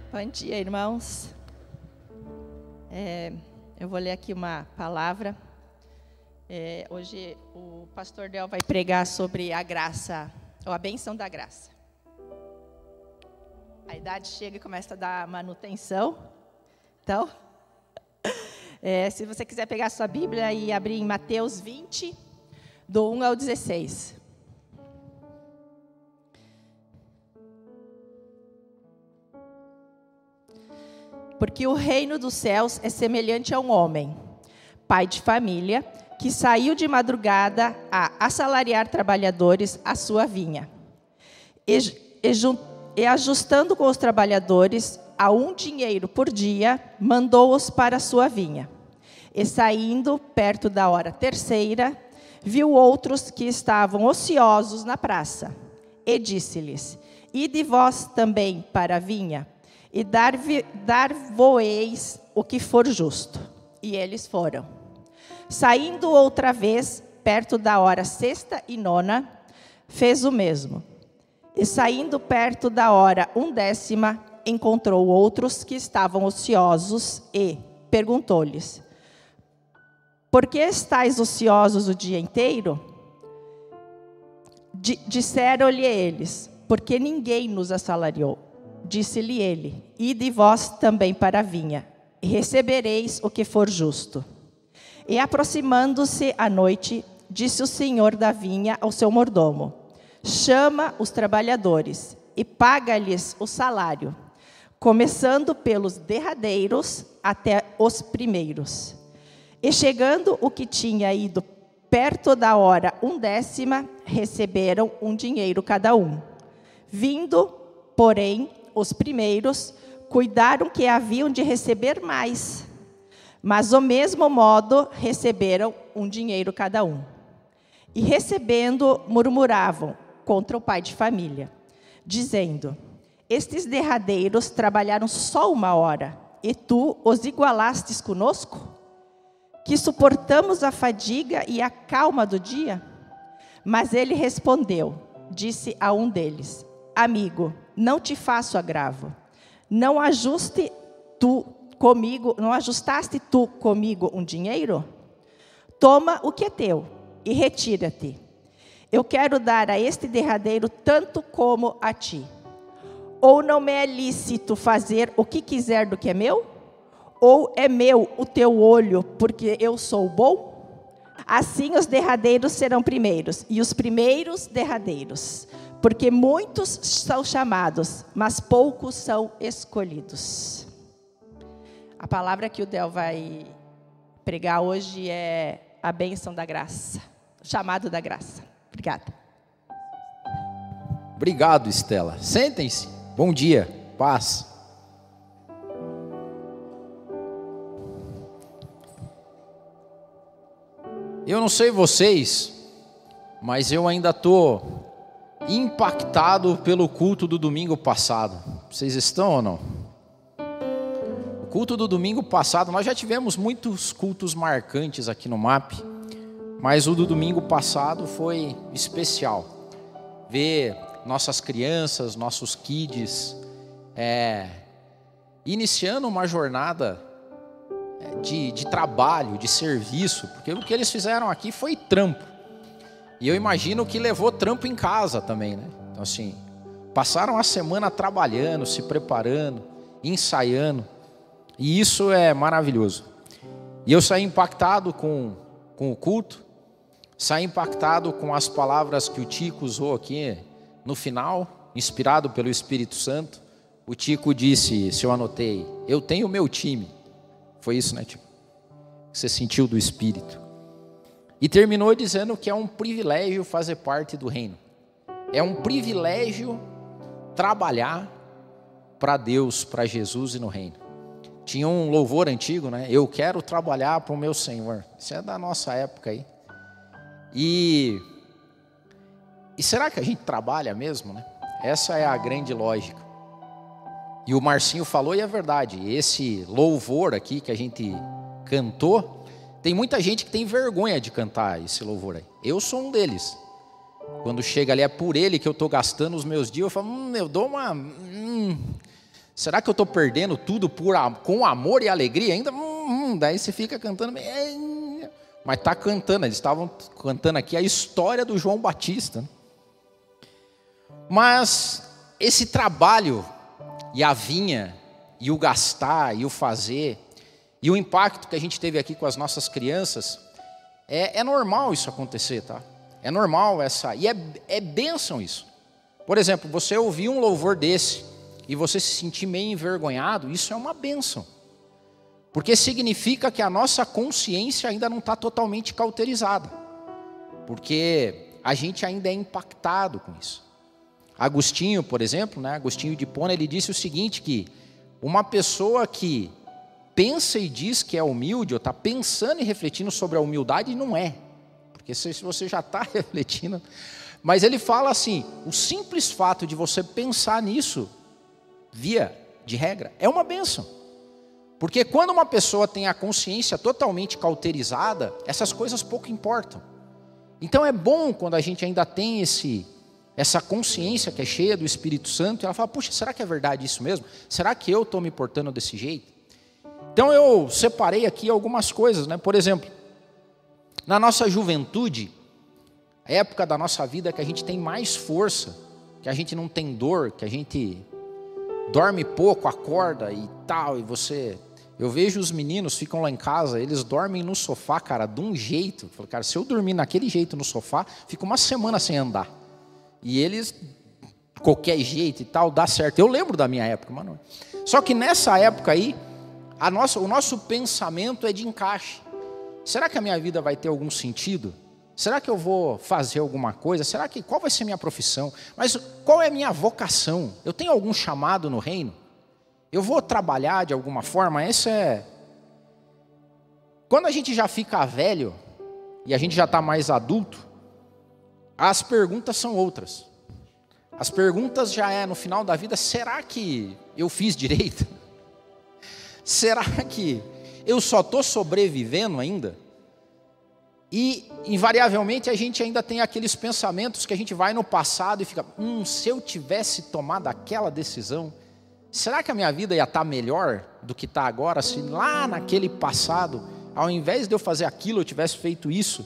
Bom dia, irmãos. Eu vou ler aqui uma palavra. Hoje o pastor Del vai pregar sobre a graça, ou a bênção da graça. A idade chega e começa a dar manutenção. Então, se você quiser pegar a sua Bíblia e abrir em Mateus 20, do 1 ao 16. Porque o reino dos céus é semelhante a um homem, pai de família, que saiu de madrugada a assalariar trabalhadores à sua vinha. E ajustando com os trabalhadores a um dinheiro por dia, mandou-os para a sua vinha. E saindo perto da hora terceira, viu outros que estavam ociosos na praça. E disse-lhes: Ide vós também para a vinha, e dar-vos-eis o que for justo. E eles foram. Saindo outra vez, perto da hora sexta e nona, fez o mesmo. E saindo perto da hora 10ª, encontrou outros que estavam ociosos e perguntou-lhes: Por que estáis ociosos o dia inteiro? Disseram-lhe eles: Porque ninguém nos assalariou. Disse-lhe ele: Ide vós também para a vinha, e recebereis o que for justo. E aproximando-se a noite, disse o senhor da vinha ao seu mordomo: Chama os trabalhadores e paga-lhes o salário, começando pelos derradeiros até os primeiros. E chegando o que tinha ido perto da hora 10ª, receberam um dinheiro cada um. Vindo, porém, os primeiros cuidaram que haviam de receber mais, mas do mesmo modo receberam um dinheiro cada um. E recebendo, murmuravam contra o pai de família, dizendo: Estes derradeiros trabalharam só 1 hora, e tu os igualastes conosco? Que suportamos a fadiga e a calma do dia? Mas ele respondeu, disse a um deles: Amigo, não te faço agravo. Não ajustaste tu comigo um dinheiro? Toma o que é teu e retira-te. Eu quero dar a este derradeiro tanto como a ti. Ou não me é lícito fazer o que quiser do que é meu? Ou é meu o teu olho, porque eu sou bom? Assim os derradeiros serão primeiros, e os primeiros derradeiros. Porque muitos são chamados, mas poucos são escolhidos. A palavra que o Del vai pregar hoje é a bênção da graça, o chamado da graça. Obrigada. Obrigado, Estela. Sentem-se. Bom dia. Paz. Eu não sei vocês, mas eu ainda estou impactado pelo culto do domingo passado. Vocês estão ou não? O culto do domingo passado, nós já tivemos muitos cultos marcantes aqui no MAP, mas o do domingo passado foi especial. Ver nossas crianças, nossos kids, iniciando uma jornada de trabalho, de serviço, porque o que eles fizeram aqui foi trampo. E eu imagino que levou trampo em casa também, né? Então assim, passaram a semana trabalhando, se preparando, ensaiando. E isso é maravilhoso. E eu saí impactado com o culto. Saí impactado com as palavras que o Tico usou aqui no final, inspirado pelo Espírito Santo. O Tico disse, se eu anotei: eu tenho o meu time. Foi isso, né, Tico? Você sentiu do Espírito. E terminou dizendo que é um privilégio fazer parte do reino. É um privilégio trabalhar para Deus, para Jesus e no reino. Tinha um louvor antigo, né? Eu quero trabalhar para o meu Senhor. Isso é da nossa época aí. E será que a gente trabalha mesmo, né? Essa é a grande lógica. E o Marcinho falou, e é verdade. Esse louvor aqui que a gente cantou, tem muita gente que tem vergonha de cantar esse louvor aí. Eu sou um deles. Quando chega ali, é por ele que eu estou gastando os meus dias, eu falo, eu dou uma... Será que eu estou perdendo tudo com amor e alegria ainda? Daí você fica cantando, mas está cantando, eles estavam cantando aqui a história do João Batista. Mas esse trabalho, e a vinha, e o gastar, e o fazer, e o impacto que a gente teve aqui com as nossas crianças, é normal isso acontecer, tá? É normal e é bênção isso. Por exemplo, você ouvir um louvor desse, e você se sentir meio envergonhado, isso é uma bênção. Porque significa que a nossa consciência ainda não está totalmente cauterizada. Porque a gente ainda é impactado com isso. Agostinho, por exemplo, né, Agostinho de Hipona, ele disse o seguinte, que uma pessoa que pensa e diz que é humilde, ou está pensando e refletindo sobre a humildade, não é. Porque se você já está refletindo... Mas ele fala assim, o simples fato de você pensar nisso, via de regra, é uma bênção. Porque quando uma pessoa tem a consciência totalmente cauterizada, essas coisas pouco importam. Então é bom quando a gente ainda tem essa consciência que é cheia do Espírito Santo, e ela fala, puxa, será que é verdade isso mesmo? Será que eu estou me portando desse jeito? Então eu separei aqui algumas coisas, né? Por exemplo, na nossa juventude, a época da nossa vida que a gente tem mais força, que a gente não tem dor, que a gente dorme pouco, acorda e tal, eu vejo os meninos, ficam lá em casa, eles dormem no sofá, cara, de um jeito. Eu falo, cara, se eu dormir naquele jeito no sofá, fico uma semana sem andar. E eles, qualquer jeito e tal, dá certo. Eu lembro da minha época, mano. Só que nessa época aí, o nosso pensamento é de encaixe. Será que a minha vida vai ter algum sentido? Será que eu vou fazer alguma coisa? Qual vai ser a minha profissão? Mas qual é a minha vocação? Eu tenho algum chamado no reino? Eu vou trabalhar de alguma forma? Quando a gente já fica velho, e a gente já está mais adulto, as perguntas são outras. As perguntas já no final da vida, será que eu fiz direito? Será que eu só estou sobrevivendo ainda? E, invariavelmente, a gente ainda tem aqueles pensamentos que a gente vai no passado e fica, se eu tivesse tomado aquela decisão, será que a minha vida ia estar melhor do que está agora, se lá naquele passado, ao invés de eu fazer aquilo, eu tivesse feito isso?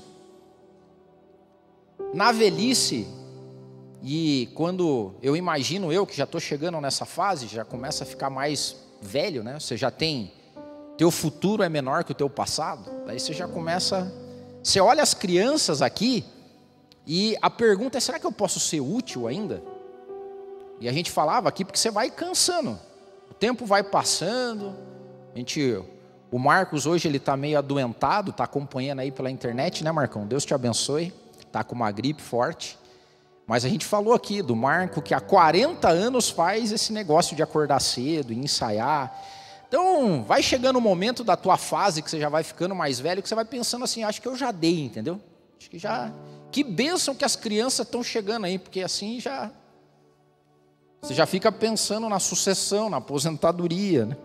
Na velhice, e quando eu imagino eu que já estou chegando nessa fase, já começa a ficar mais velho, né? Você já teu futuro é menor que o teu passado, daí você já começa... Você olha as crianças aqui e a pergunta é, será que eu posso ser útil ainda? E a gente falava aqui porque você vai cansando, o tempo vai passando, o Marcos hoje ele está meio adoentado, está acompanhando aí pela internet, né, Marcão? Deus te abençoe, está com uma gripe forte, mas a gente falou aqui do Marco que há 40 anos faz esse negócio de acordar cedo e ensaiar. Então, vai chegando o momento da tua fase, que você já vai ficando mais velho, que você vai pensando assim, acho que eu já dei, entendeu? Acho que já... Que bênção que as crianças estão chegando aí, porque assim você já fica pensando na sucessão, na aposentadoria, né?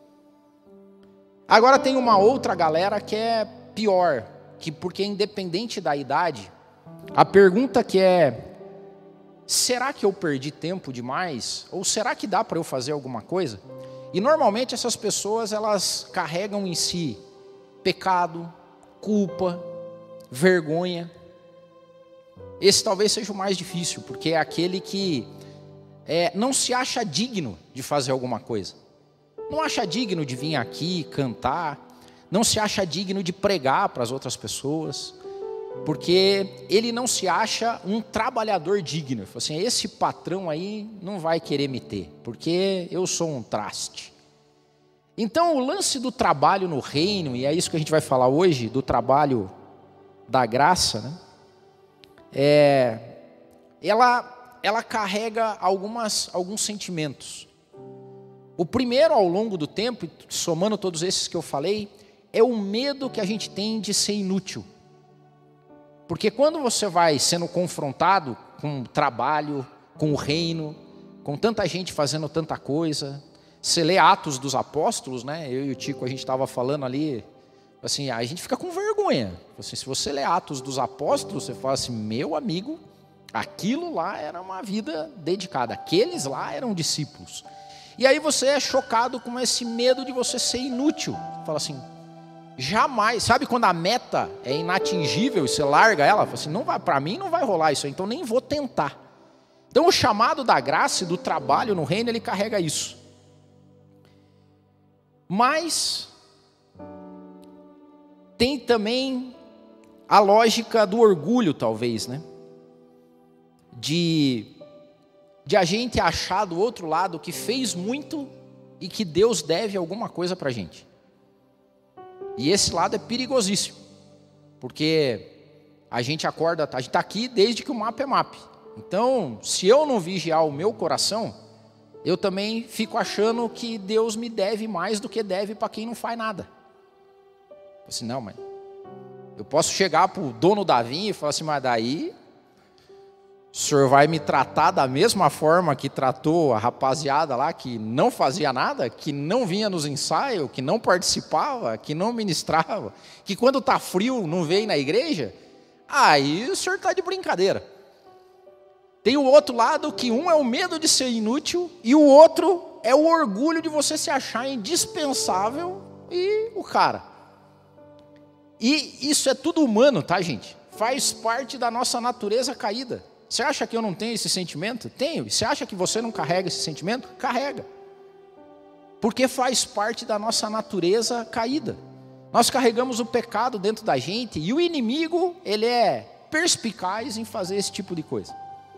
Agora tem uma outra galera que é pior, porque independente da idade, a pergunta que é, será que eu perdi tempo demais? Ou será que dá para eu fazer alguma coisa? E normalmente essas pessoas, elas carregam em si pecado, culpa, vergonha. Esse talvez seja o mais difícil, porque é aquele que não se acha digno de fazer alguma coisa. Não acha digno de vir aqui cantar, não se acha digno de pregar para as outras pessoas, porque ele não se acha um trabalhador digno. Assim, esse patrão aí não vai querer me ter, porque eu sou um traste. Então o lance do trabalho no reino, e é isso que a gente vai falar hoje, do trabalho da graça, né? Ela carrega alguns sentimentos. O primeiro, ao longo do tempo, somando todos esses que eu falei, é o medo que a gente tem de ser inútil. Porque quando você vai sendo confrontado com o trabalho, com o reino, com tanta gente fazendo tanta coisa, você lê Atos dos Apóstolos, né? Eu e o Tico, a gente estava falando ali, assim, a gente fica com vergonha. Assim, se você lê Atos dos Apóstolos, você fala assim, meu amigo, aquilo lá era uma vida dedicada, aqueles lá eram discípulos. E aí você é chocado com esse medo de você ser inútil. Você fala assim, jamais. Sabe quando a meta é inatingível e você larga ela? Fala assim, não vai, para mim não vai rolar isso aí, então nem vou tentar. Então o chamado da graça e do trabalho no reino, ele carrega isso. Mas tem também a lógica do orgulho, talvez, né? De a gente achar do outro lado que fez muito e que Deus deve alguma coisa para a gente. E esse lado é perigosíssimo, porque a gente acorda, a gente está aqui desde que o mapa é mapa. Então, se eu não vigiar o meu coração, eu também fico achando que Deus me deve mais do que deve para quem não faz nada. Assim, não, mas eu posso chegar para o dono da vinha e falar assim, mas daí o senhor vai me tratar da mesma forma que tratou a rapaziada lá que não fazia nada, que não vinha nos ensaios, que não participava, que não ministrava, que quando está frio não vem na igreja? Aí o senhor está de brincadeira. Tem o outro lado que um é o medo de ser inútil e o outro é o orgulho de você se achar indispensável e o cara. E isso é tudo humano, tá, gente? Faz parte da nossa natureza caída. Você acha que eu não tenho esse sentimento? Tenho. Você acha que você não carrega esse sentimento? Carrega. Porque faz parte da nossa natureza caída. Nós carregamos o pecado dentro da gente e o inimigo, ele é perspicaz em fazer esse tipo de coisa.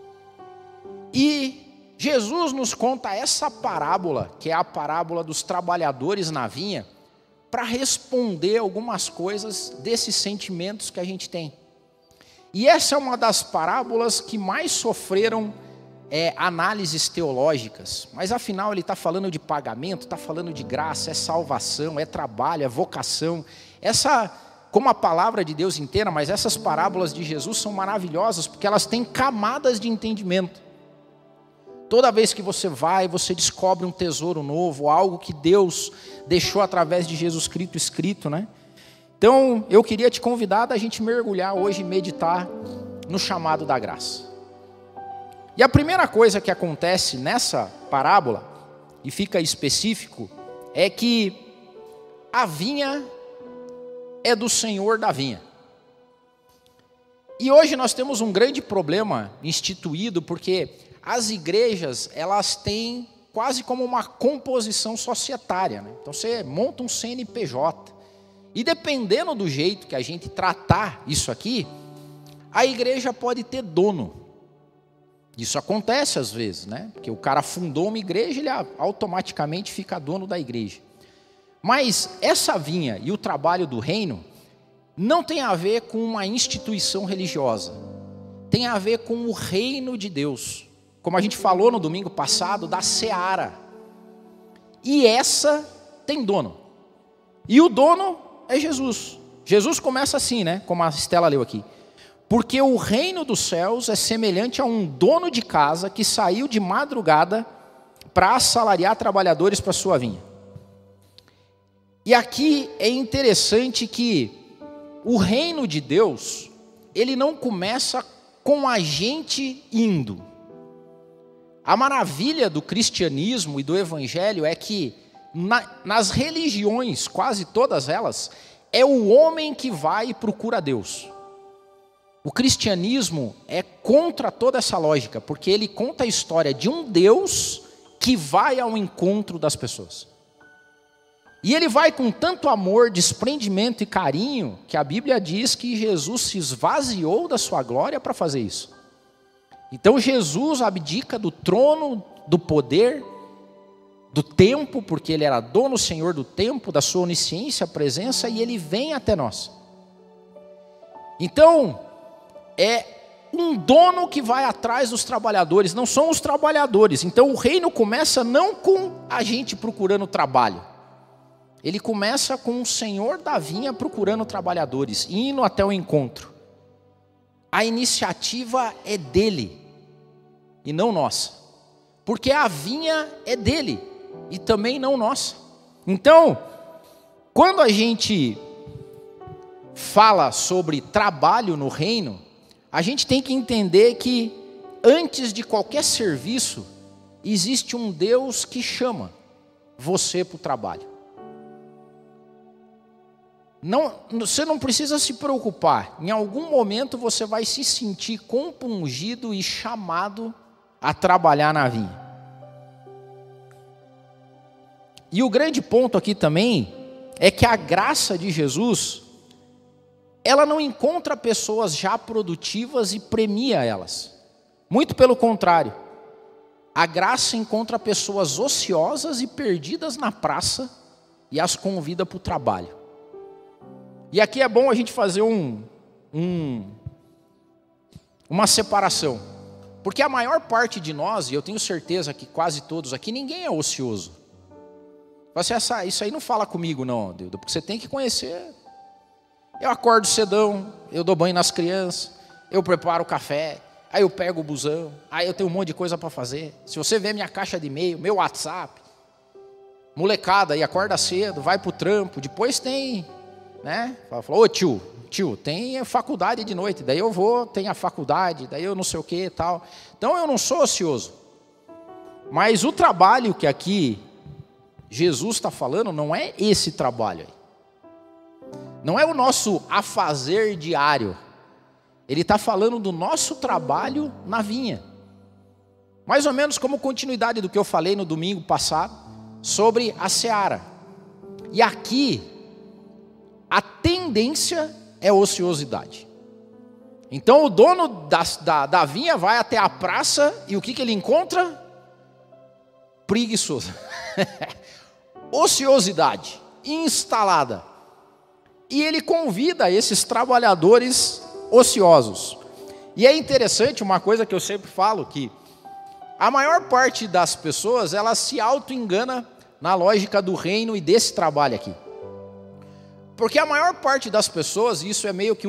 E Jesus nos conta essa parábola, que é a parábola dos trabalhadores na vinha, para responder algumas coisas desses sentimentos que a gente tem. E essa é uma das parábolas que mais sofreram análises teológicas. Mas afinal ele está falando de pagamento, está falando de graça, é salvação, é trabalho, é vocação. Como a palavra de Deus inteira, mas essas parábolas de Jesus são maravilhosas, porque elas têm camadas de entendimento. Toda vez que você vai, você descobre um tesouro novo, algo que Deus deixou através de Jesus Cristo escrito, né? Então, eu queria te convidar a gente mergulhar hoje e meditar no chamado da graça. E a primeira coisa que acontece nessa parábola, e fica específico, é que a vinha é do Senhor da vinha. E hoje nós temos um grande problema instituído, porque as igrejas, elas têm quase como uma composição societária, né? Então você monta um CNPJ, e dependendo do jeito que a gente tratar isso aqui, a igreja pode ter dono. Isso acontece às vezes, né? Porque o cara fundou uma igreja, ele automaticamente fica dono da igreja. Mas essa vinha e o trabalho do reino não tem a ver com uma instituição religiosa. Tem a ver com o reino de Deus. Como a gente falou no domingo passado, da seara. E essa tem dono. E o dono é Jesus. Jesus começa assim, né? Como a Estela leu aqui. Porque o reino dos céus é semelhante a um dono de casa que saiu de madrugada para assalariar trabalhadores para sua vinha. E aqui é interessante que o reino de Deus, ele não começa com a gente indo. A maravilha do cristianismo e do evangelho é que nas religiões, quase todas elas, é o homem que vai e procura Deus. O cristianismo é contra toda essa lógica, porque ele conta a história de um Deus que vai ao encontro das pessoas. E ele vai com tanto amor, desprendimento e carinho, que a Bíblia diz que Jesus se esvaziou da sua glória para fazer isso. Então Jesus abdica do trono, do poder, do tempo, porque ele era dono, senhor do tempo, da sua onisciência, presença, e ele vem até nós. Então, é um dono que vai atrás dos trabalhadores, não são os trabalhadores. Então o reino começa não com a gente procurando trabalho. Ele começa com o senhor da vinha procurando trabalhadores, indo até o encontro. A iniciativa é dele e não nossa. Porque a vinha é dele e também não nossa. Então, quando a gente fala sobre trabalho no reino, a gente tem que entender que antes de qualquer serviço, existe um Deus que chama você para o trabalho. Você não precisa se preocupar. Em algum momento você vai se sentir compungido e chamado a trabalhar na vinha. E o grande ponto aqui também é que a graça de Jesus, ela não encontra pessoas já produtivas e premia elas. Muito pelo contrário. A graça encontra pessoas ociosas e perdidas na praça e as convida para o trabalho. E aqui é bom a gente fazer uma separação. Porque a maior parte de nós, e eu tenho certeza que quase todos aqui, ninguém é ocioso. Você, isso aí não fala comigo não, Deus, porque você tem que conhecer. Eu acordo cedão, eu dou banho nas crianças, eu preparo o café, aí eu pego o busão, aí eu tenho um monte de coisa para fazer. Se você vê minha caixa de e-mail, meu WhatsApp, molecada aí acorda cedo, vai pro trampo, depois tem, né? Fala, ô tio, tem faculdade de noite, daí eu vou, tem a faculdade, daí eu não sei o que e tal. Então eu não sou ocioso. Mas o trabalho que aqui Jesus está falando não é esse trabalho aí. Não é o nosso afazer diário. Ele está falando do nosso trabalho na vinha. Mais ou menos como continuidade do que eu falei no domingo passado sobre a seara. E aqui, a tendência é ociosidade. Então o dono da vinha vai até a praça e o que ele encontra? Preguiçoso. Ociosidade instalada. E ele convida esses trabalhadores ociosos. E é interessante uma coisa que eu sempre falo, que a maior parte das pessoas, ela se auto-engana na lógica do reino e desse trabalho aqui. Porque a maior parte das pessoas, isso é meio que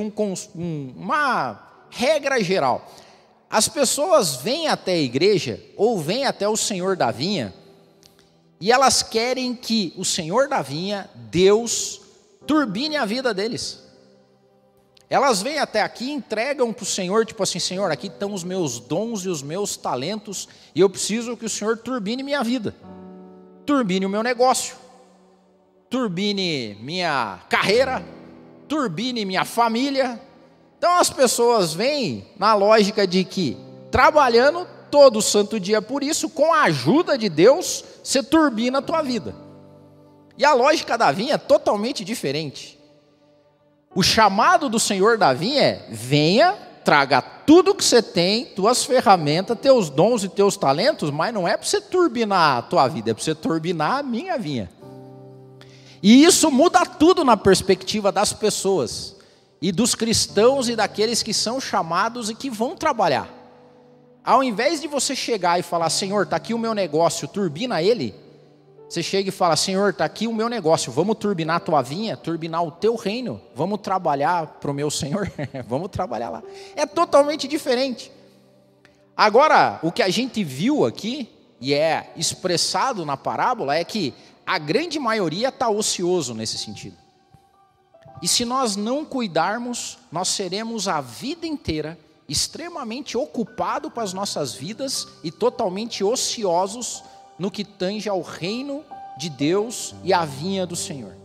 uma regra geral, as pessoas vêm até a igreja, ou vêm até o Senhor da vinha, e elas querem que o Senhor da vinha, Deus, turbine a vida deles. Elas vêm até aqui e entregam para o Senhor, tipo assim, Senhor, aqui estão os meus dons e os meus talentos, e eu preciso que o Senhor turbine minha vida, turbine o meu negócio, turbine minha carreira, turbine minha família. Então as pessoas vêm na lógica de que, trabalhando todo santo dia por isso, com a ajuda de Deus, você turbina a tua vida. E a lógica da vinha é totalmente diferente. O chamado do Senhor da vinha é: venha, traga tudo que você tem, tuas ferramentas, teus dons e teus talentos, mas não é para você turbinar a tua vida, é para você turbinar a minha vinha. E isso muda tudo na perspectiva das pessoas, e dos cristãos e daqueles que são chamados e que vão trabalhar. Ao invés de você chegar e falar, Senhor, está aqui o meu negócio, turbina ele, você chega e fala, Senhor, está aqui o meu negócio, vamos turbinar a tua vinha, turbinar o teu reino, vamos trabalhar para o meu Senhor, vamos trabalhar lá. É totalmente diferente. Agora, o que a gente viu aqui, e é expressado na parábola, é que a grande maioria está ocioso nesse sentido. E se nós não cuidarmos, nós seremos a vida inteira extremamente ocupados com as nossas vidas e totalmente ociosos no que tange ao reino de Deus e à vinha do Senhor.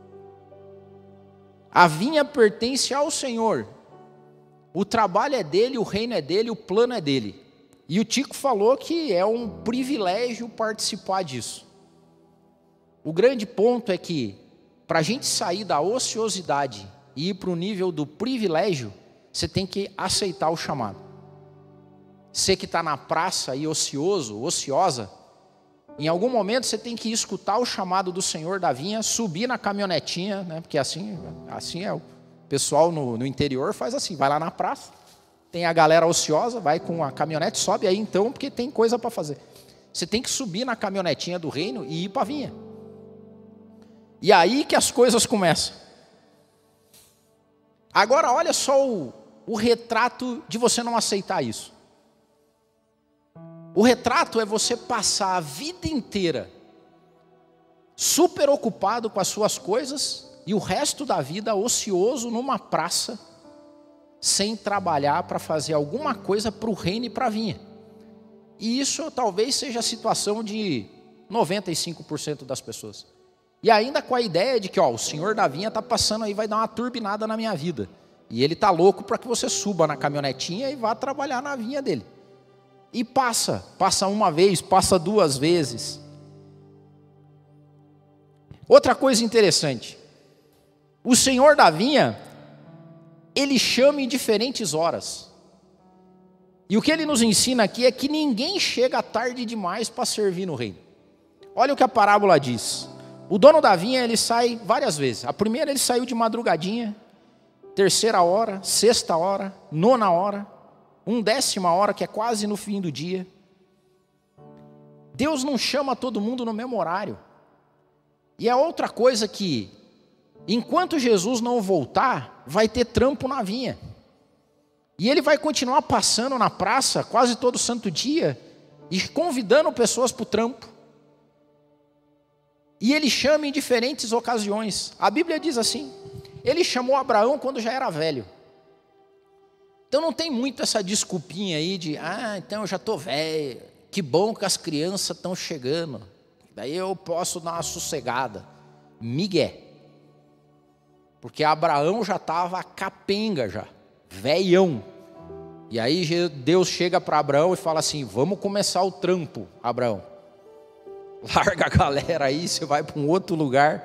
A vinha pertence ao Senhor. O trabalho é dele, o reino é dele, o plano é dele. E o Tico falou que é um privilégio participar disso. O grande ponto é que, para a gente sair da ociosidade e ir para o nível do privilégio, você tem que aceitar o chamado. Você que está na praça e ocioso, ociosa, em algum momento você tem que escutar o chamado do Senhor da vinha, subir na caminhonetinha, né? Porque assim é o pessoal no interior faz assim, vai lá na praça, tem a galera ociosa, vai com a caminhonete, sobe aí então, porque tem coisa para fazer. Você tem que subir na caminhonetinha do reino e ir para a vinha. E aí que as coisas começam. Agora olha só o retrato de você não aceitar isso. O retrato é você passar a vida inteira super ocupado com as suas coisas e o resto da vida ocioso numa praça, sem trabalhar para fazer alguma coisa para o reino e para a vinha. E isso talvez seja a situação de 95% das pessoas. E ainda com a ideia de que o senhor da vinha está passando aí, vai dar uma turbinada na minha vida. E ele está louco para que você suba na caminhonetinha e vá trabalhar na vinha dele. E passa uma vez, passa 2 vezes. Outra coisa interessante, o senhor da vinha, ele chama em diferentes horas. E o que ele nos ensina aqui é que ninguém chega tarde demais para servir no reino. Olha o que a parábola diz. O dono da vinha, ele sai várias vezes. A primeira ele saiu de madrugadinha, 3ª hora, 6ª hora, 9ª hora, 1/10ª hora, que é quase no fim do dia. Deus não chama todo mundo no mesmo horário. E é outra coisa que, enquanto Jesus não voltar, vai ter trampo na vinha. E ele vai continuar passando na praça quase todo santo dia e convidando pessoas para o trampo. E ele chama em diferentes ocasiões. A Bíblia diz assim, ele chamou Abraão quando já era velho. Então não tem muito essa desculpinha aí de, então eu já estou velho, que bom que as crianças estão chegando, daí eu posso dar uma sossegada. Migué. Porque Abraão já estava capenga já, velhão. E aí Deus chega para Abraão e fala assim, vamos começar o trampo, Abraão. Larga a galera aí, você vai para um outro lugar.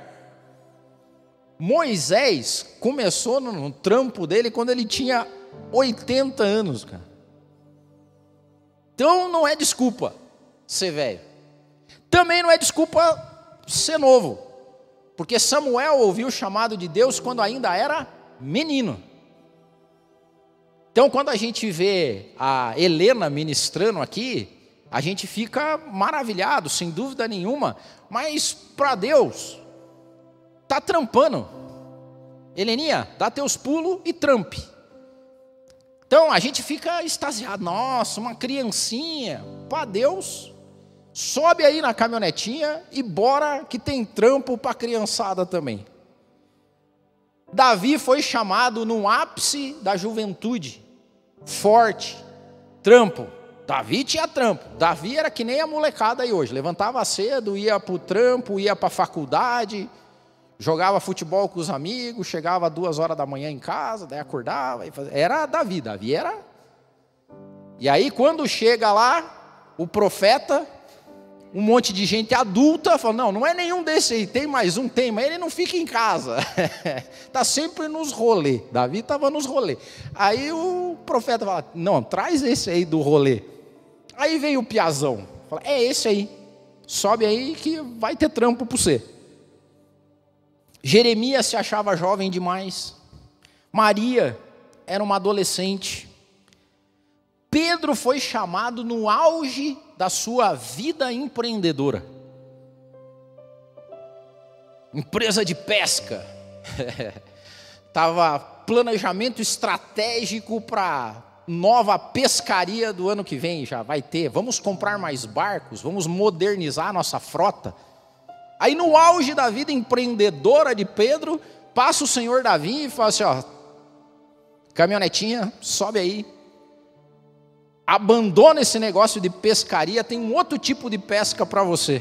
Moisés começou no trampo dele quando ele tinha 80 anos, cara. Então não é desculpa ser velho. Também não é desculpa ser novo. Porque Samuel ouviu o chamado de Deus quando ainda era menino. Então quando a gente vê a Helena ministrando aqui, a gente fica maravilhado, sem dúvida nenhuma, mas para Deus, está trampando. Heleninha, dá teus pulos e trampe. Então a gente fica extasiado, nossa, uma criancinha, para Deus, sobe aí na caminhonetinha e bora que tem trampo para a criançada também. Davi foi chamado no ápice da juventude, forte, trampo. Davi tinha trampo. Davi era que nem a molecada aí hoje. Levantava cedo, ia para o trampo, ia para a faculdade, jogava futebol com os amigos, chegava 2 horas da manhã em casa, daí acordava. Era Davi. Davi era. E aí quando chega lá, o profeta, um monte de gente adulta, fala, não é nenhum desse aí, tem mais um, mas ele não fica em casa. Está sempre nos rolê. Davi estava nos rolê. Aí o profeta fala, não, traz esse aí do rolê. Aí veio o piazão, fala, é esse aí, sobe aí que vai ter trampo para você. Jeremias se achava jovem demais, Maria era uma adolescente, Pedro foi chamado no auge da sua vida empreendedora, empresa de pesca, estava planejamento estratégico para nova pescaria do ano que vem, já vai ter, vamos comprar mais barcos, vamos modernizar a nossa frota. Aí no auge da vida empreendedora de Pedro, passa o senhor Davi e fala assim, caminhonetinha, sobe aí, abandona esse negócio de pescaria, tem um outro tipo de pesca para você.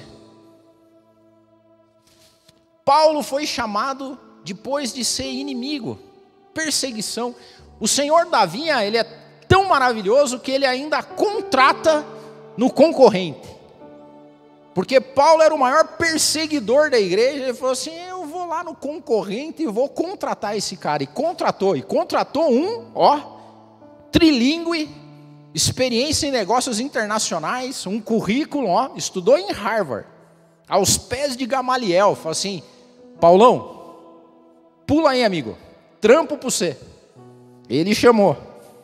Paulo foi chamado depois de ser inimigo, perseguição. O senhor da vinha, ele é tão maravilhoso que ele ainda contrata no concorrente. Porque Paulo era o maior perseguidor da igreja, ele falou assim, eu vou lá no concorrente e vou contratar esse cara. E contratou um, trilíngue, experiência em negócios internacionais, um currículo, estudou em Harvard, aos pés de Gamaliel, falou assim, Paulão, pula aí amigo, trampo para você. Ele chamou.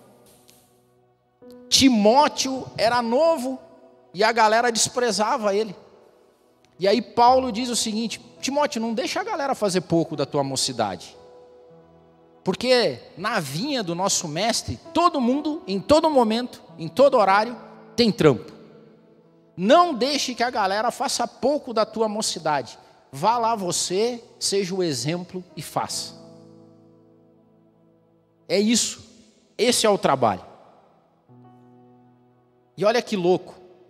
Timóteo era novo e a galera desprezava ele. E aí Paulo diz o seguinte, Timóteo, não deixa a galera fazer pouco da tua mocidade. Porque na vinha do nosso mestre, todo mundo, em todo momento, em todo horário, tem trampo. Não deixe que a galera faça pouco da tua mocidade. Vá lá você, seja o exemplo e faça. É isso. Esse é o trabalho. E olha que louco.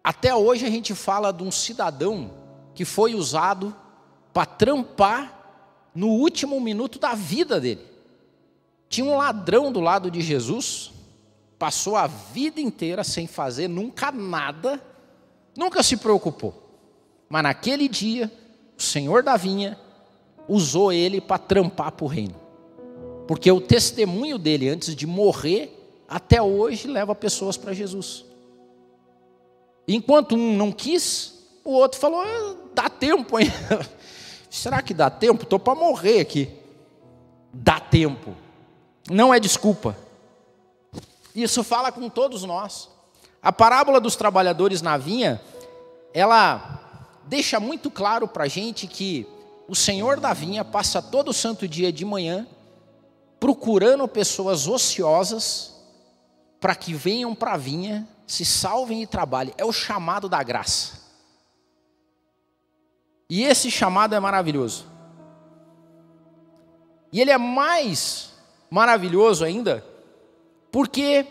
Até hoje a gente fala de um cidadão que foi usado para trampar no último minuto da vida dele. Tinha um ladrão do lado de Jesus, passou a vida inteira sem fazer nunca nada, nunca se preocupou. Mas naquele dia, o Senhor da vinha usou ele para trampar para o reino. Porque o testemunho dele antes de morrer, até hoje, leva pessoas para Jesus. Enquanto um não quis, o outro falou, dá tempo ainda. Será que dá tempo? Estou para morrer aqui. Dá tempo. Não é desculpa. Isso fala com todos nós. A parábola dos trabalhadores na vinha, ela deixa muito claro para a gente que o Senhor da vinha passa todo santo dia de manhã procurando pessoas ociosas para que venham para a vinha, se salvem e trabalhem. É o chamado da graça. E esse chamado é maravilhoso. E ele é mais maravilhoso ainda, porque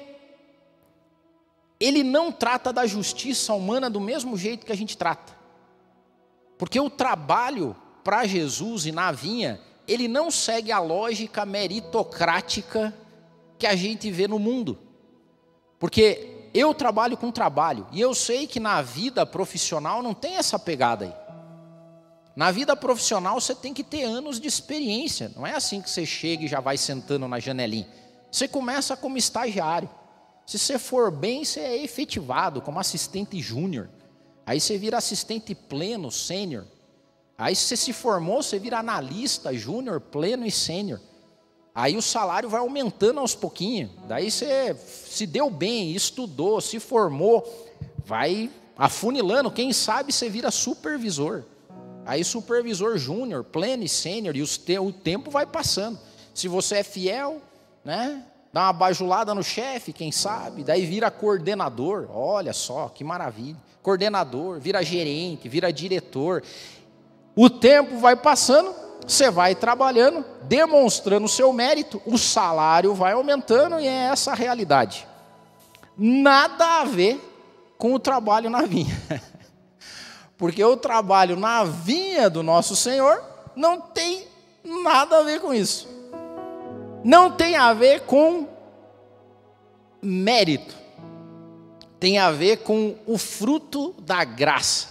ele não trata da justiça humana do mesmo jeito que a gente trata. Porque o trabalho para Jesus e na vinha, ele não segue a lógica meritocrática que a gente vê no mundo. Porque eu trabalho com trabalho, e eu sei que na vida profissional não tem essa pegada aí. Na vida profissional você tem que ter anos de experiência, não é assim que você chega e já vai sentando na janelinha. Você começa como estagiário, se você for bem, você é efetivado como assistente júnior, aí você vira assistente pleno, sênior, aí se você se formou, você vira analista, júnior, pleno e sênior, aí o salário vai aumentando aos pouquinhos, daí você se deu bem, estudou, se formou, vai afunilando, quem sabe você vira supervisor. Aí supervisor júnior, pleno e sênior, e o tempo vai passando. Se você é fiel, né, dá uma bajulada no chefe, quem sabe, daí vira coordenador, olha só, que maravilha. Coordenador, vira gerente, vira diretor. O tempo vai passando, você vai trabalhando, demonstrando o seu mérito, o salário vai aumentando e é essa a realidade. Nada a ver com o trabalho na vinha. Porque o trabalho na vinha do nosso Senhor não tem nada a ver com isso. Não tem a ver com mérito. Tem a ver com o fruto da graça.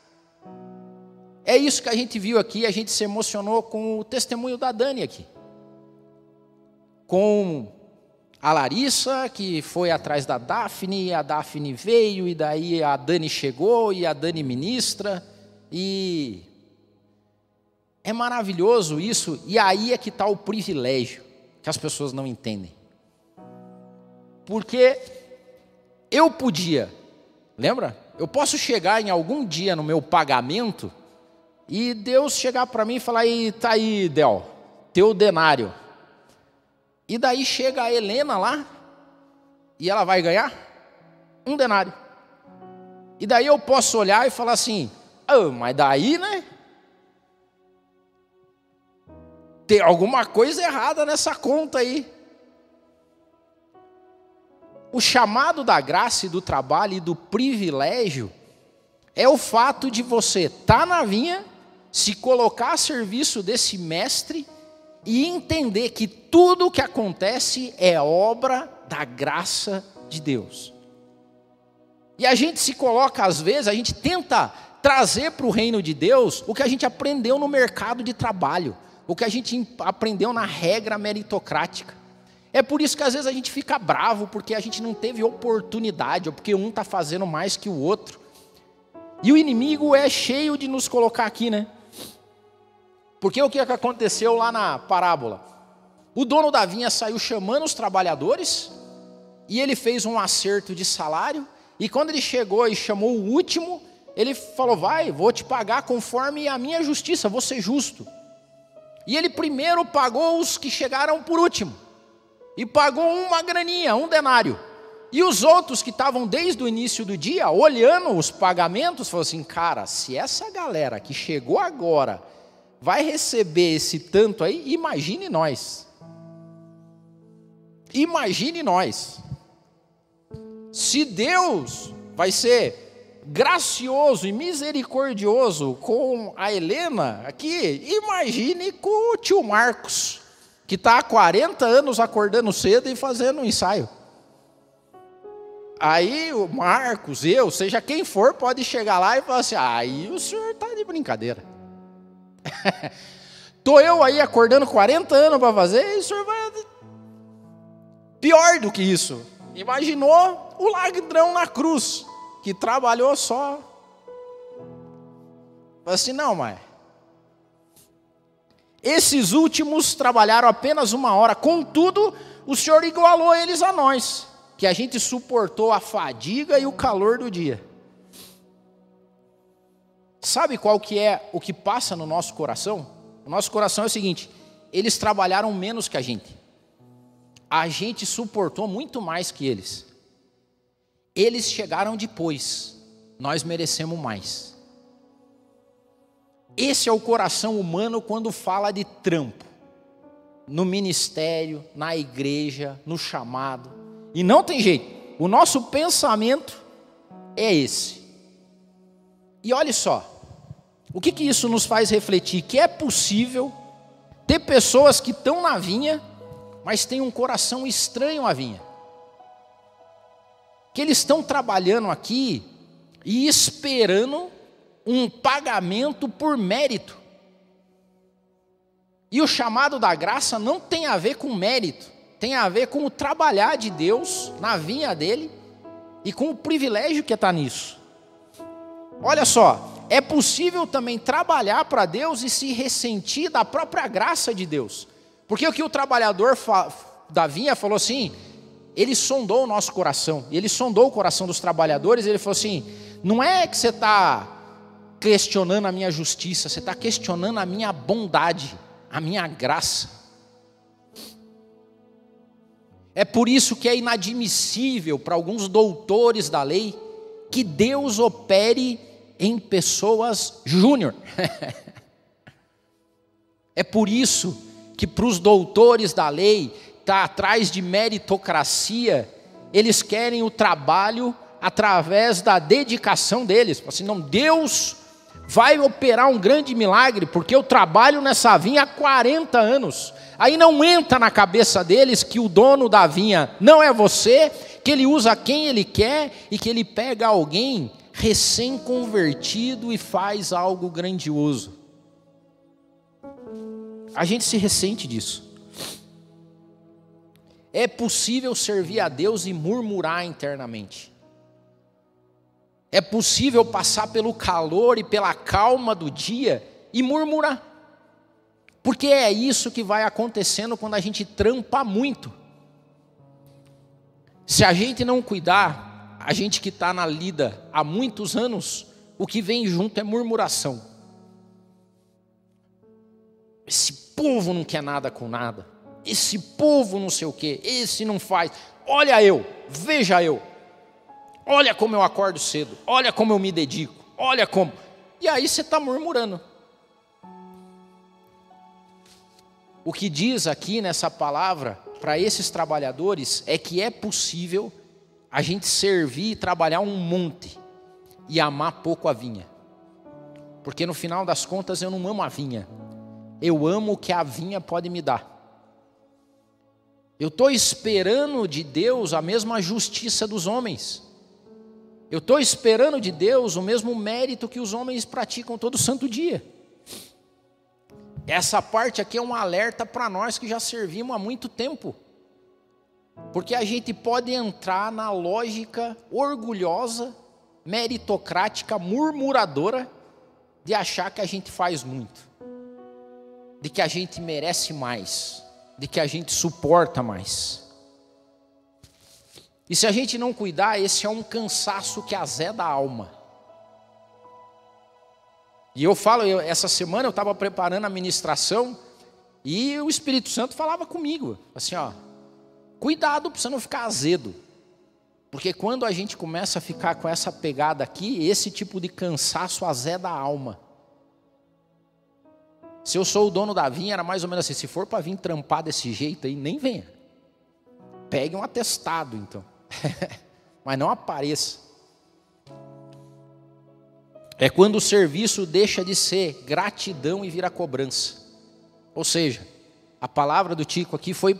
É isso que a gente viu aqui, a gente se emocionou com o testemunho da Dani aqui. Com a Larissa, que foi atrás da Daphne, e a Daphne veio, e daí a Dani chegou, e a Dani ministra, e é maravilhoso isso, e aí é que está o privilégio, que as pessoas não entendem. Porque eu podia, lembra? Eu posso chegar em algum dia no meu pagamento, e Deus chegar para mim e falar, tá aí, Del, teu denário. E daí chega a Helena lá, e ela vai ganhar um denário. E daí eu posso olhar e falar assim, mas daí, né? Tem alguma coisa errada nessa conta aí. O chamado da graça e do trabalho e do privilégio é o fato de você estar na vinha, se colocar a serviço desse mestre e entender que tudo o que acontece é obra da graça de Deus. E a gente se coloca, às vezes, a gente tenta trazer para o reino de Deus o que a gente aprendeu no mercado de trabalho, o que a gente aprendeu na regra meritocrática. É por isso que às vezes a gente fica bravo, porque a gente não teve oportunidade, ou porque um está fazendo mais que o outro. E o inimigo é cheio de nos colocar aqui, né? Porque o que aconteceu lá na parábola? O dono da vinha saiu chamando os trabalhadores, e ele fez um acerto de salário, e quando ele chegou e chamou o último, ele falou, vou te pagar conforme a minha justiça, vou ser justo. E ele primeiro pagou os que chegaram por último, e pagou uma graninha, um denário. E os outros que estavam desde o início do dia, olhando os pagamentos, falaram assim, cara, se essa galera que chegou agora vai receber esse tanto aí, imagine nós. Imagine nós. Se Deus vai ser gracioso e misericordioso com a Helena aqui, imagine com o tio Marcos, que está há 40 anos acordando cedo e fazendo um ensaio. Aí o Marcos, seja quem for, pode chegar lá e falar assim, aí o senhor está de brincadeira. Estou eu aí acordando 40 anos para fazer, e o senhor vai... Pior do que isso, imaginou o ladrão na cruz, que trabalhou só. Falei assim, não, mas... Esses últimos trabalharam apenas 1 hora, contudo, o Senhor igualou eles a nós, que a gente suportou a fadiga e o calor do dia. Sabe qual que é o que passa no nosso coração? O nosso coração é o seguinte, eles trabalharam menos que a gente suportou muito mais que eles. Eles chegaram depois, nós merecemos mais. Esse é o coração humano quando fala de trampo, no ministério, na igreja, no chamado. E não tem jeito, o nosso pensamento é esse. E olha só, o que isso nos faz refletir? Que é possível ter pessoas que estão na vinha, mas têm um coração estranho à vinha. Que eles estão trabalhando aqui e esperando um pagamento por mérito. E o chamado da graça não tem a ver com mérito, tem a ver com o trabalhar de Deus na vinha dele e com o privilégio que está nisso. Olha só, é possível também trabalhar para Deus e se ressentir da própria graça de Deus. Porque o que o trabalhador da vinha falou assim, ele sondou o nosso coração, ele sondou o coração dos trabalhadores, ele falou assim, não é que você está questionando a minha justiça, você está questionando a minha bondade, a minha graça. É por isso que é inadmissível para alguns doutores da lei que Deus opere em pessoas júnior. É por isso que para os doutores da lei, está atrás de meritocracia, eles querem o trabalho através da dedicação deles. Assim, não, Deus vai operar um grande milagre, porque eu trabalho nessa vinha há 40 anos. Aí não entra na cabeça deles que o dono da vinha não é você, que ele usa quem ele quer e que ele pega alguém recém-convertido e faz algo grandioso. A gente se ressente disso. É possível servir a Deus e murmurar internamente. É possível passar pelo calor e pela calma do dia e murmurar. Porque é isso que vai acontecendo quando a gente trampa muito. Se a gente não cuidar, a gente que está na lida há muitos anos, o que vem junto é murmuração. Esse povo não quer nada com nada. Esse povo não sei o quê, esse não faz. Olha eu, veja eu. Olha como eu acordo cedo, olha como eu me dedico, olha como... E aí você está murmurando. O que diz aqui nessa palavra, para esses trabalhadores, é que é possível a gente servir e trabalhar um monte e amar pouco a vinha. Porque no final das contas eu não amo a vinha, eu amo o que a vinha pode me dar. Eu estou esperando de Deus a mesma justiça dos homens. Eu estou esperando de Deus o mesmo mérito que os homens praticam todo santo dia. Essa parte aqui é um alerta para nós que já servimos há muito tempo. Porque a gente pode entrar na lógica orgulhosa, meritocrática, murmuradora, de achar que a gente faz muito. De que a gente merece mais. De que a gente suporta mais. E se a gente não cuidar, esse é um cansaço que azeda a alma. E eu falo, essa semana eu estava preparando a ministração e o Espírito Santo falava comigo, assim, ó, cuidado para você não ficar azedo. Porque quando a gente começa a ficar com essa pegada aqui, esse tipo de cansaço azeda a alma. Se eu sou o dono da vinha, era mais ou menos assim, se for para vir trampar desse jeito aí, nem venha. Pegue um atestado, então. Mas não apareça. É quando o serviço deixa de ser gratidão e vira cobrança. Ou seja, a palavra do Tico aqui foi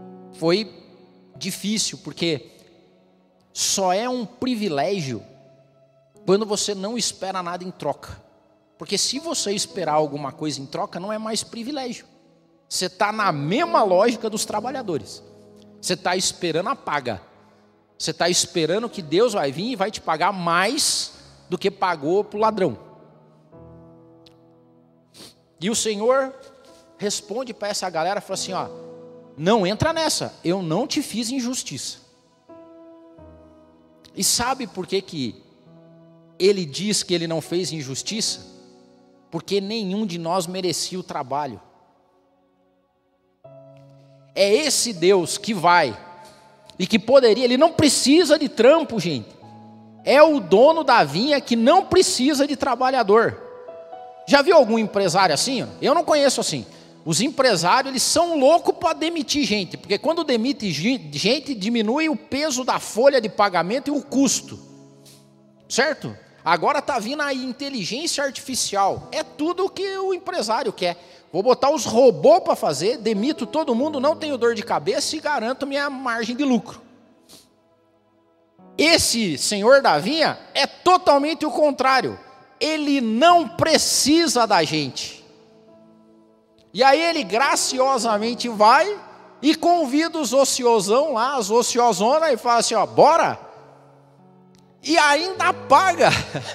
difícil, porque só é um privilégio quando você não espera nada em troca. Porque se você esperar alguma coisa em troca, não é mais privilégio. Você está na mesma lógica dos trabalhadores. Você está esperando a paga. Você está esperando que Deus vai vir e vai te pagar mais do que pagou para o ladrão. E o Senhor responde para essa galera, fala assim, ó, não entra nessa, eu não te fiz injustiça. E sabe por que ele diz que ele não fez injustiça? Porque nenhum de nós merecia o trabalho. É esse Deus que vai e que poderia, ele não precisa de trampo, gente. É o dono da vinha que não precisa de trabalhador. Já viu algum empresário assim? Eu não conheço assim. Os empresários, eles são loucos para demitir gente, porque quando demite gente, diminui o peso da folha de pagamento e o custo. Certo? Agora está vindo a inteligência artificial. É tudo o que o empresário quer. Vou botar os robôs para fazer, demito todo mundo, não tenho dor de cabeça e garanto minha margem de lucro. Esse senhor da vinha é totalmente o contrário. Ele não precisa da gente. E aí ele graciosamente vai e convida os ociosão lá, as ociosonas, e fala assim, ó, bora. E ainda paga.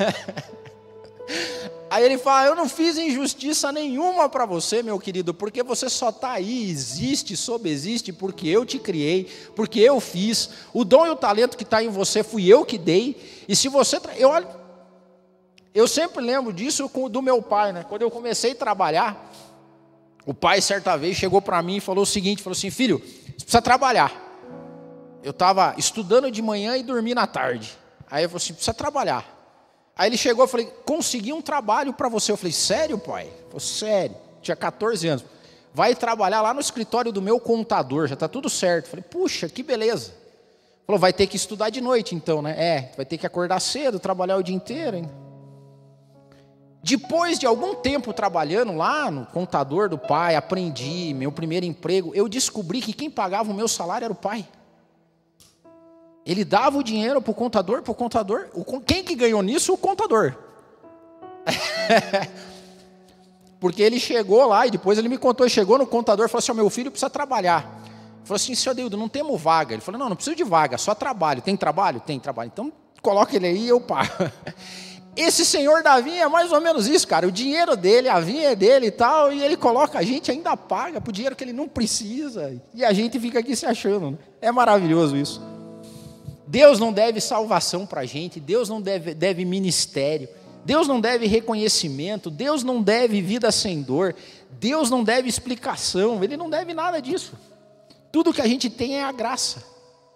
Aí ele fala, eu não fiz injustiça nenhuma para você, meu querido, porque você só está aí, existe, sobreexiste, porque eu te criei, porque eu fiz, o dom e o talento que está em você fui eu que dei, e se você... Eu sempre lembro disso do meu pai, né? Quando eu comecei a trabalhar, o pai certa vez chegou para mim e falou o seguinte, falou assim, filho, você precisa trabalhar. Eu estava estudando de manhã e dormindo à tarde, aí eu falei assim, precisa trabalhar. Aí ele chegou e falou, consegui um trabalho para você. Eu falei, sério, pai? Ele falou, sério, tinha 14 anos. Vai trabalhar lá no escritório do meu contador, já está tudo certo. Eu falei, puxa, que beleza. Ele falou, vai ter que estudar de noite então, né? Vai ter que acordar cedo, trabalhar o dia inteiro, hein? Depois de algum tempo trabalhando lá no contador do pai, aprendi, meu primeiro emprego, eu descobri que quem pagava o meu salário era o pai. Ele dava o dinheiro para o contador, quem que ganhou nisso? O contador. Porque ele chegou lá e depois ele me contou, ele chegou no contador e falou assim, meu filho precisa trabalhar. Ele falou assim, senhor Deildo, não temos vaga. Ele falou, não preciso de vaga, só trabalho. Tem trabalho? Tem trabalho. Então coloca ele aí e eu pago. Esse senhor da vinha é mais ou menos isso, cara. O dinheiro dele, a vinha é dele e tal, e ele coloca, a gente ainda paga por dinheiro que ele não precisa. E a gente fica aqui se achando, né? É maravilhoso isso. Deus não deve salvação para a gente, Deus não deve ministério, Deus não deve reconhecimento, Deus não deve vida sem dor, Deus não deve explicação, Ele não deve nada disso. Tudo que a gente tem é a graça.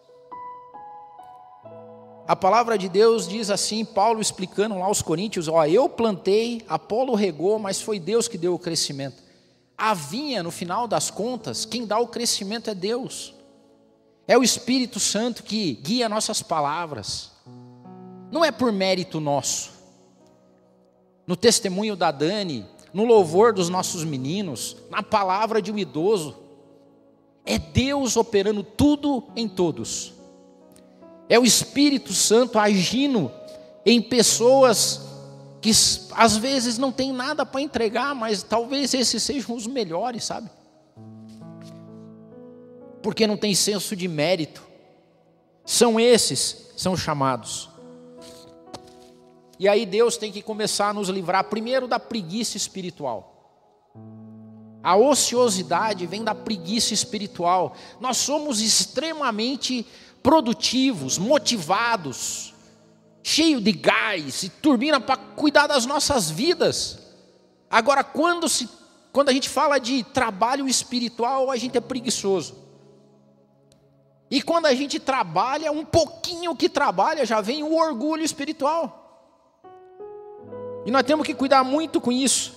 A palavra de Deus diz assim, Paulo explicando lá aos Coríntios, ó, eu plantei, Apolo regou, mas foi Deus que deu o crescimento. A vinha, no final das contas, quem dá o crescimento é Deus. É o Espírito Santo que guia nossas palavras. Não é por mérito nosso. No testemunho da Dani, no louvor dos nossos meninos, na palavra de um idoso. É Deus operando tudo em todos. É o Espírito Santo agindo em pessoas que às vezes não tem nada para entregar, mas talvez esses sejam os melhores, sabe? Porque não tem senso de mérito. São chamados. E aí Deus tem que começar a nos livrar primeiro da preguiça espiritual. A ociosidade vem da preguiça espiritual. Nós somos extremamente produtivos, motivados, cheios de gás e turbina para cuidar das nossas vidas. Agora, quando a gente fala de trabalho espiritual, a gente é preguiçoso. E quando a gente trabalha, um pouquinho que trabalha, já vem o orgulho espiritual. E nós temos que cuidar muito com isso.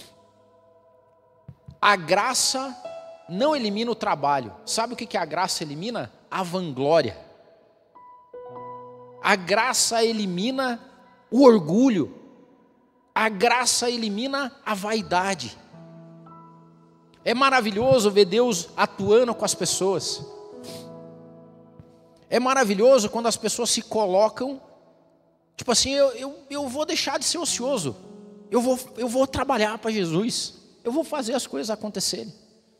A graça não elimina o trabalho. Sabe o que a graça elimina? A vanglória. A graça elimina o orgulho. A graça elimina a vaidade. É maravilhoso ver Deus atuando com as pessoas. É maravilhoso quando as pessoas se colocam, tipo assim, eu vou deixar de ser ocioso. Eu vou trabalhar para Jesus. Eu vou fazer as coisas acontecerem.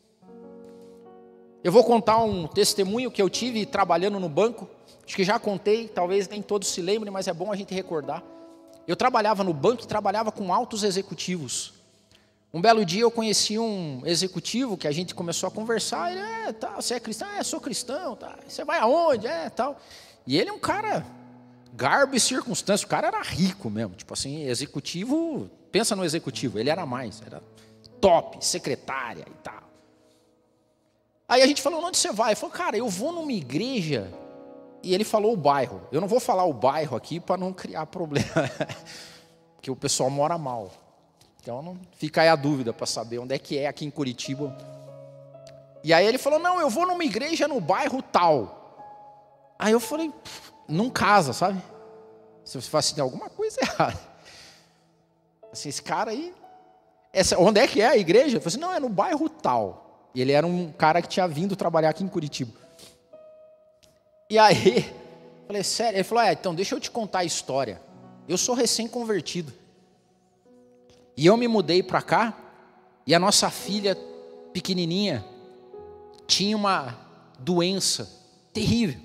Eu vou contar um testemunho que eu tive trabalhando no banco. Acho que já contei, talvez nem todos se lembrem, mas é bom a gente recordar. Eu trabalhava no banco e trabalhava com altos executivos. Um belo dia eu conheci um executivo que a gente começou a conversar. Ele, tá, você é cristão? Sou cristão. Tá. Você vai aonde? Tal. E ele é um cara, garbo e circunstância. O cara era rico mesmo. Tipo assim, executivo, pensa no executivo. Ele era mais, era top, secretária e tal. Aí a gente falou, onde você vai? Ele falou, cara, eu vou numa igreja. E ele falou o bairro. Eu não vou falar o bairro aqui para não criar problema. Porque o pessoal mora mal. Então não fica aí a dúvida para saber onde é que é aqui em Curitiba. E aí ele falou, não, eu vou numa igreja no bairro tal. Aí eu falei, não casa, sabe? Se você fala assim, tem alguma coisa errada. Assim, esse cara aí, onde é que é a igreja? Eu falei assim, não, é no bairro tal. E ele era um cara que tinha vindo trabalhar aqui em Curitiba. E aí, falei, sério? Ele falou, então deixa eu te contar a história. Eu sou recém-convertido. E eu me mudei para cá, e a nossa filha pequenininha tinha uma doença terrível.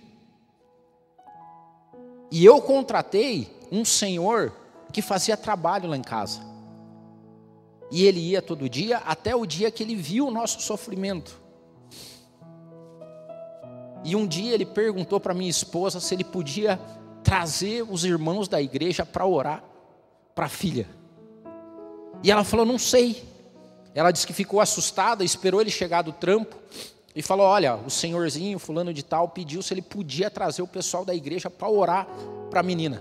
E eu contratei um senhor que fazia trabalho lá em casa. E ele ia todo dia, até o dia que ele viu o nosso sofrimento. E um dia ele perguntou para minha esposa se ele podia trazer os irmãos da igreja para orar para a filha. E ela falou, não sei. Ela disse que ficou assustada, esperou ele chegar do trampo e falou, olha, o senhorzinho fulano de tal pediu se ele podia trazer o pessoal da igreja para orar para a menina.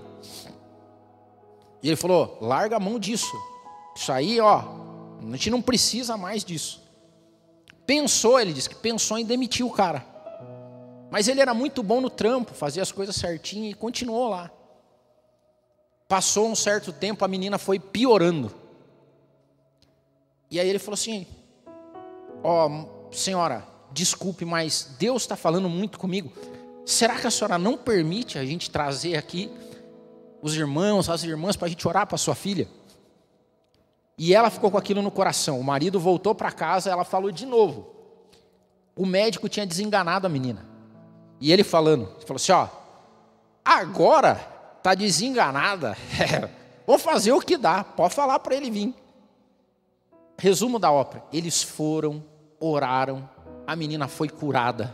E ele falou, larga a mão disso. Isso aí, a gente não precisa mais disso. Pensou, ele disse que pensou em demitir o cara. Mas ele era muito bom no trampo, fazia as coisas certinho e continuou lá. Passou um certo tempo, a menina foi piorando. E aí ele falou assim, senhora, desculpe, mas Deus está falando muito comigo. Será que a senhora não permite a gente trazer aqui os irmãos, as irmãs, para a gente orar para a sua filha? E ela ficou com aquilo no coração. O marido voltou para casa, ela falou de novo. O médico tinha desenganado a menina. E ele falou assim, agora está desenganada. Vou fazer o que dá, pode falar para ele vir. Resumo da ópera, eles foram, oraram, a menina foi curada.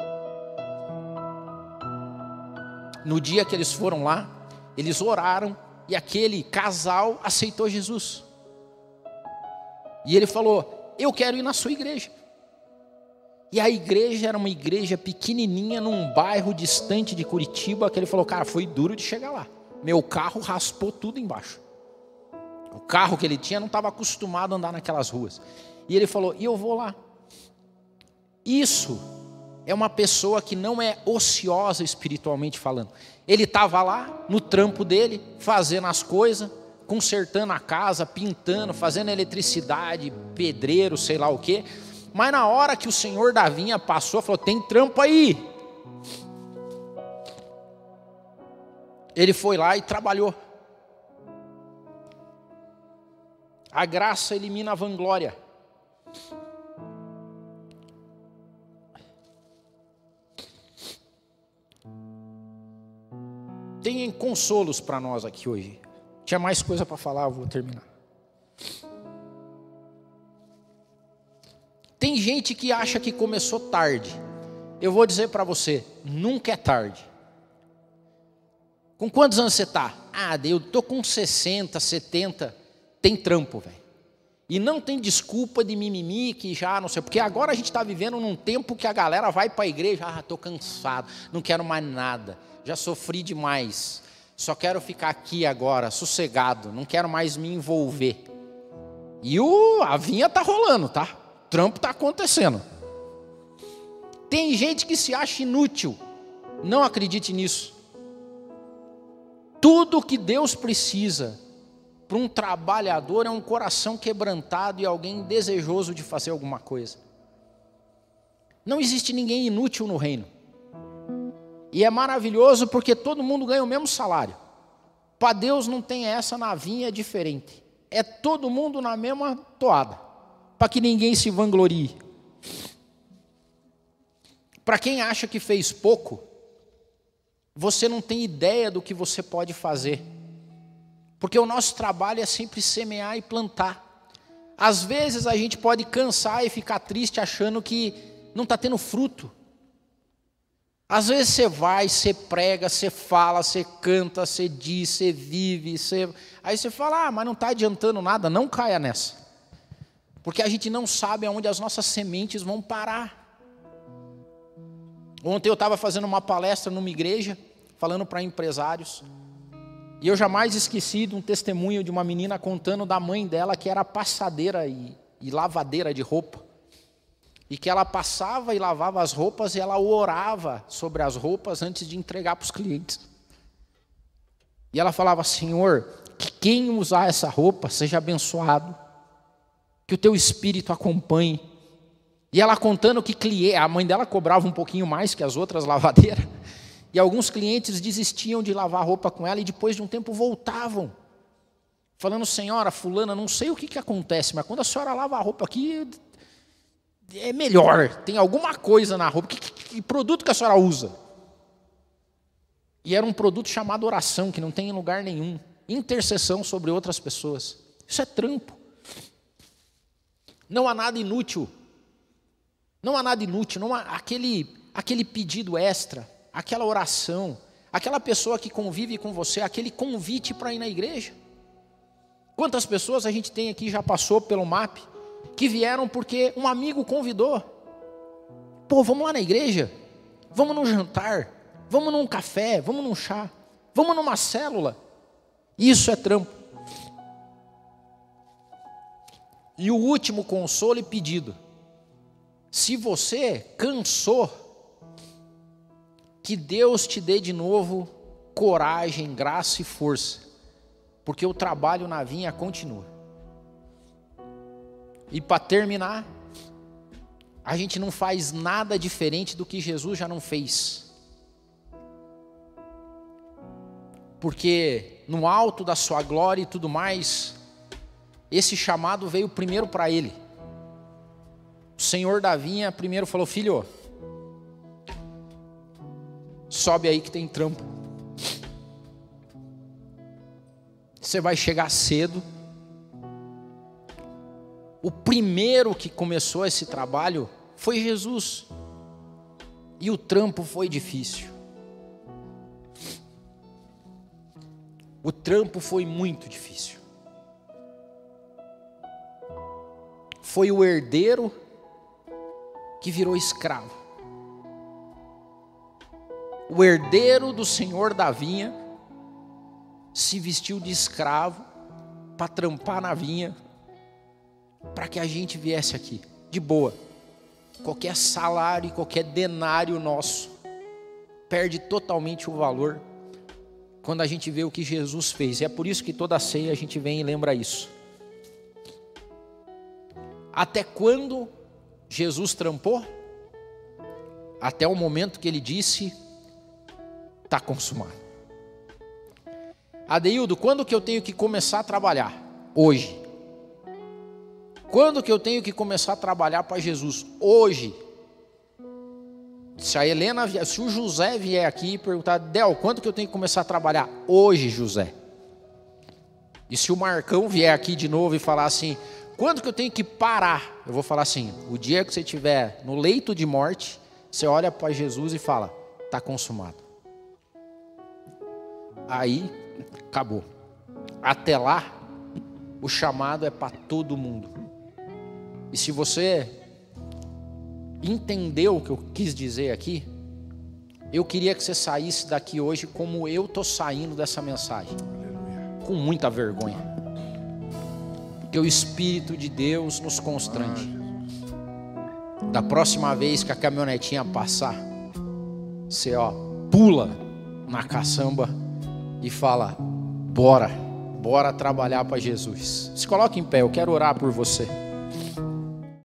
No dia que eles foram lá, eles oraram e aquele casal aceitou Jesus. E ele falou, eu quero ir na sua igreja. E a igreja era uma igreja pequenininha num bairro distante de Curitiba, que ele falou, cara, foi duro de chegar lá. Meu carro raspou tudo embaixo. O carro que ele tinha não estava acostumado a andar naquelas ruas. E ele falou, e eu vou lá. Isso é uma pessoa que não é ociosa espiritualmente falando. Ele estava lá no trampo dele, fazendo as coisas, consertando a casa, pintando, fazendo eletricidade, pedreiro, sei lá o quê. Mas na hora que o senhor da vinha passou, falou, tem trampo aí. Ele foi lá e trabalhou. A graça elimina a vanglória. Tem consolos para nós aqui hoje. Tinha mais coisa para falar, eu vou terminar. Tem gente que acha que começou tarde. Eu vou dizer para você, nunca é tarde. Com quantos anos você está? Eu estou com 60, 70. Tem trampo, velho. E não tem desculpa de mimimi que já não sei. Porque agora a gente está vivendo num tempo que a galera vai para a igreja. Estou cansado, não quero mais nada. Já sofri demais. Só quero ficar aqui agora, sossegado. Não quero mais me envolver. E a vinha está rolando, tá? O trampo está acontecendo. Tem gente que se acha inútil. Não acredite nisso. Tudo que Deus precisa para um trabalhador é um coração quebrantado e alguém desejoso de fazer alguma coisa. Não existe ninguém inútil no reino. E é maravilhoso porque todo mundo ganha o mesmo salário. Para Deus não tem essa navinha diferente. É todo mundo na mesma toada, para que ninguém se vanglorie. Para quem acha que fez pouco, você não tem ideia do que você pode fazer. Porque o nosso trabalho é sempre semear e plantar. Às vezes a gente pode cansar e ficar triste achando que não está tendo fruto. Às vezes você vai, você prega, você fala, você canta, você diz, você vive, aí você fala, mas não está adiantando nada. Não caia nessa. Porque a gente não sabe aonde as nossas sementes vão parar. Ontem eu estava fazendo uma palestra numa igreja, falando para empresários, e eu jamais esqueci de um testemunho de uma menina contando da mãe dela, que era passadeira e lavadeira de roupa, e que ela passava e lavava as roupas, e ela orava sobre as roupas antes de entregar para os clientes. E ela falava, Senhor, que quem usar essa roupa seja abençoado, que o teu espírito acompanhe. E ela contando que a mãe dela cobrava um pouquinho mais que as outras lavadeiras. E alguns clientes desistiam de lavar roupa com ela e depois de um tempo voltavam. Falando, senhora fulana, não sei o que acontece, mas quando a senhora lava a roupa aqui, é melhor. Tem alguma coisa na roupa. Que produto que a senhora usa? E era um produto chamado oração, que não tem em lugar nenhum. Intercessão sobre outras pessoas. Isso é trampo. Não há nada inútil. Não há nada inútil, não há aquele pedido extra, aquela oração, aquela pessoa que convive com você, aquele convite para ir na igreja. Quantas pessoas a gente tem aqui, já passou pelo MAP, que vieram porque um amigo convidou. Pô, vamos lá na igreja, vamos num jantar, vamos num café, vamos num chá, vamos numa célula. Isso é trampo. E o último consolo e pedido. Se você cansou, que Deus te dê de novo coragem, graça e força, porque o trabalho na vinha continua. E para terminar, a gente não faz nada diferente do que Jesus já não fez. Porque no alto da sua glória e tudo mais, esse chamado veio primeiro para ele. O Senhor da vinha primeiro falou, filho, sobe aí que tem trampo. Você vai chegar cedo. O primeiro que começou esse trabalho foi Jesus. E o trampo foi difícil. O trampo foi muito difícil. Foi o herdeiro que virou escravo. O herdeiro do Senhor da vinha se vestiu de escravo para trampar na vinha, para que a gente viesse aqui, de boa. Qualquer salário, qualquer denário nosso perde totalmente o valor quando a gente vê o que Jesus fez. E é por isso que toda ceia a gente vem e lembra isso. Até quando Jesus trampou? Até o momento que ele disse, está consumado. Adeildo, quando que eu tenho que começar a trabalhar? Hoje. Quando que eu tenho que começar a trabalhar para Jesus? Hoje. Se a Helena vier, se o José vier aqui e perguntar, Del, quando que eu tenho que começar a trabalhar? Hoje, José. E se o Marcão vier aqui de novo e falar assim, quando que eu tenho que parar? Eu vou falar assim, o dia que você estiver no leito de morte, você olha para Jesus e fala, está consumado. Aí, acabou. Até lá, o chamado é para todo mundo. E se você entendeu o que eu quis dizer aqui, eu queria que você saísse daqui hoje como eu estou saindo dessa mensagem. Com muita vergonha. Porque o Espírito de Deus nos constrange. Da próxima vez que a caminhonetinha passar, você pula na caçamba e fala, bora, Bora trabalhar para Jesus. Se coloque em pé, eu quero orar por você.